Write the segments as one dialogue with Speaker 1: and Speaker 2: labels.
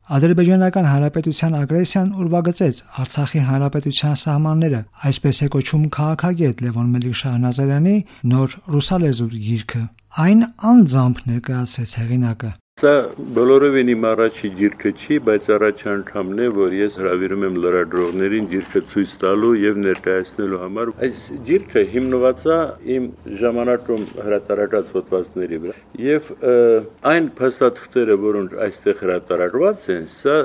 Speaker 1: Ադրբեջանական Հանրապետության ագրեսիան ուրվագծեց Արցախի Հանրապետության սահմանները, այսպես է կոչում քաղաքագետ Լևոն Մելիք-Շահնազարյանի նոր ռուսալեզու գիրքը։ Այն անձամբ ներկայացրեց հեղինակը։
Speaker 2: Սա բոլորովին իմ առաջի գիրքը չի, բայց առաջ անգամն է, որ ես հրավիրում եմ լրագրողներին գիրքը ցույց տալու եւ ներկայացնելու համար։ Այս գիրքը հիմնված է իմ ժամանակում հրատարակած հոդվածների վրա եւ այն փաստաթղթերը, որոնք այստեղ հրատարակված են, սա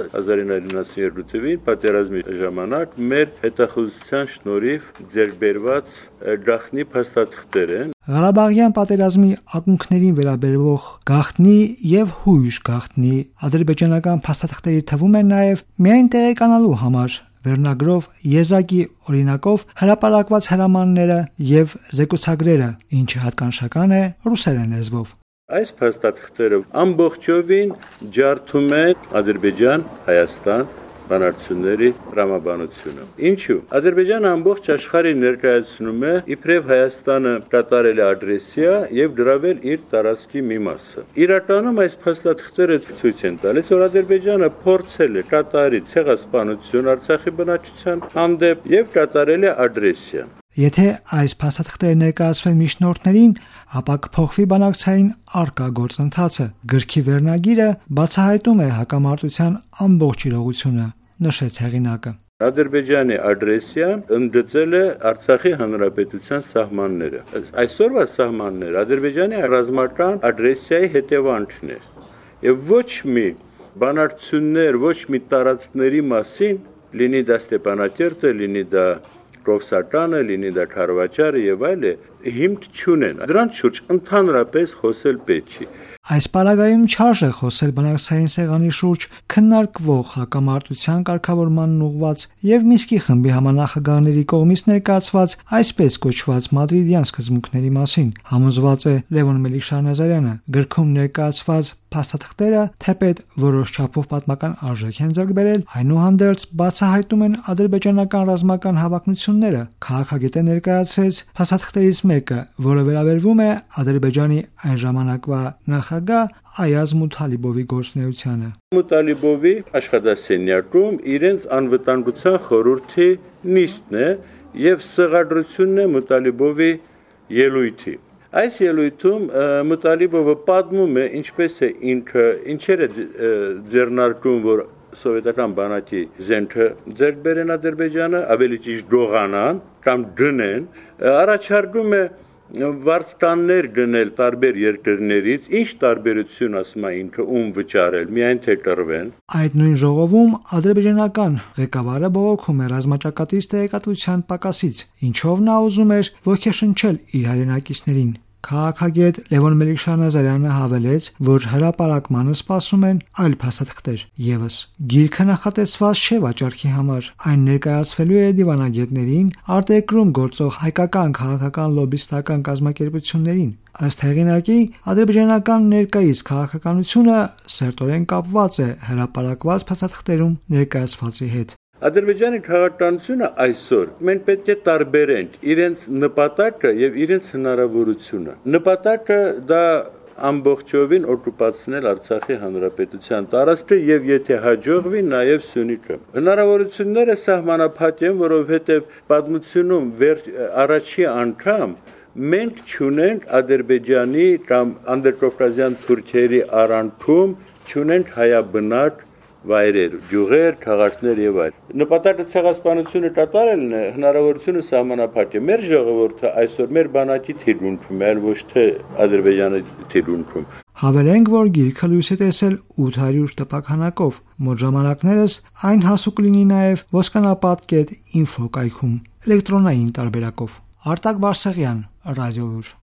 Speaker 2: 1992 թվականին պատերազմի ժամանակ մեր հետախուզության շնորհիվ ձեռքբերված գաղտնի փաստաթղթեր են։
Speaker 1: Ղարաբաղյան պատերազմի ակունքներին վերաբերող գաղտնի եւ հույժ գաղտնի ադրբեջանական փաստաթղթերի թվում են նաեւ միայն տեղեկանալու համար վերնագրով եզակի օրինակով հրապարակված հրամանները եւ զեկուցագրերը, ինչը հատկանշական է ռուսերեն լեզվով։
Speaker 2: Այս փաստաթղթերը ամբողջովին ջարդում է Ադրբեջան, Հայաստան բանակցությունների տրամաբանությունը։ Ինչու՞։ Ադրբեջանը ամբողջ աշխարհին ներկայացնում է իբրև Հայաստանը կատարել է ագրեսիա եւ գրավել իր տարածքի մի մասը։ Իրականում այս փաստաթղթերը ցույց են տալիս, որ Ադրբեջանը փորձել է կատարի ցեղասպանություն Արցախի բնակչության հանդեպ եւ կատարել է ագրեսիա։
Speaker 1: Եթե այս փաստաթղթերը ներկայացվեն միջնորդներին, ապա կփոխվի բանակցային արկա գործընթացը։ Գրքի վերնագիրը բացահայտում է հակամարտության ամբողջ իրողությունը, նշեց հեղինակը։
Speaker 2: Ադրբեջանի ագրեսիան ընդգծել է Արցախի հանրապետության սահմանները։ Այսօրվա սահմանները Ադրբեջանի ռազմական ագրեսիայի հետևանքն է։ Եվ ոչ մի բանակցություններ, ոչ մի տարածքների մասին, լինի դա Ստեփանակերտը, լինի դա Կովսականը, լինի դա Խարվաճարը եւ այլը, հիմք չունեն։ Դրանց շուրջ ընդհանրապես խոսել պետք չի։
Speaker 1: Այս պարագայում չարժե խոսել բանակցային սեղանի շուրջ քննարկվող հակամարտության կարգավորմանն ուղղված եւ Մինսկի խմբի համանախագահների կողմից ներկայացված այսպես կոչված մադրիդյան սկզբունքների մասին, համոզված է Լևոն Մելիք-Շահնազարյանը։ Գրքում ներկայացված փաստաթղթերը, թեպետ որոշ չափով պատմական արժեք են ձեռք բերել, այնուհանդերձ բացահայտում են ադրբեջանական ռազմական հավակնությունները։ Քաղաքագետը ներկայացրեց փաստաթղթերից մեկը, որը վերաբերվում է Ադրբեջանի այն ժամանակվա նախագահ Այազ Մութալիբովի գործունեությանը։
Speaker 2: Մութալիբովի աշխատասենյակում իրենց անվտանգության խորհրդի նիստն է եւ սղադրությունն է Մութալիբովի ելույթի։ Այս ելույթում Մութալիբովը պատմում է ինչպես է ինքը ինչեր է ձեռնարկում, որ սովետական բանակի զենքը ձեռք բերեն Ադրբեջանը, ավելի ճիշտ գողանան կամ գնեն, առաջարկում է վարձկաններ գնել տարբեր երկրներից, ինչ տարբերություն ասում է ինքը ում վճարել, միայն թե կռվեն։
Speaker 1: Այդ նույն ժողովում ադրբեջանական ղեկավարը բողոքում է ռազմաճակատից տեղեկատվության պակասից, ինչով նա ուզում էր ոգեշնչել իր հայրենակիցներին։ Քաղաքագետ Լևոն Մելիք-Շահնազարյանը հավելեց, որ հրապարակմանը սպասում են այլ փաստաթղթեր եւս։ Գիրքը նախատեսված չէ վաճառքի համար, այն ներկայացվելու է դիվանագետներին, արտերկրում գործող հայկական քաղաքական լոբիստական կազմակերպություններին։ Ըստ հեղինակի, ադրբեջանական ներկայիս քաղաքականությունը սերտորեն կապված է հրապարակված փաստաթղթերում ներկայացվածի հետ։
Speaker 2: Ադրբեջանի քաղաքականությունը այսօր մենք պետք է տարբերենք իրենց նպատակը եւ իրենց հնարավորությունը։ Նպատակը դա ամբողջովին օկուպացնել Արցախի հանրապետության տարածքը եւ եթե հաջողվի նաեւ Սյունիքը։ Հնարավորությունները սահմանափակ են, որովհետեւ պատմությունում առաջի անգամ մենք չունենք Ադրբեջանի կամ անդրկովկազյան թուրքերի արանքում չունենք հայաբնակ վայրեր, գյուղեր, քաղաքներ եւ այլ։ Նպատակը ցեղասպանությունը կատարելն է, հնարավորությունը սահմանափակ է։ Մեր ժողովուրդը այսօր մեր բանակի թիրունքում է, ոչ թե Ադրբեջանի թիրունքում։
Speaker 1: Հավելենք, որ գիրքը լույս է տեսել 800 տպաքանակով։ Մոտ ժամանակներս այն հասու կլինի նաեւ ոսկանապատ.info կայքում էլեկտրոնային տարբերակով։ Արտակ Բարսեղյան, Ռադիոլուր։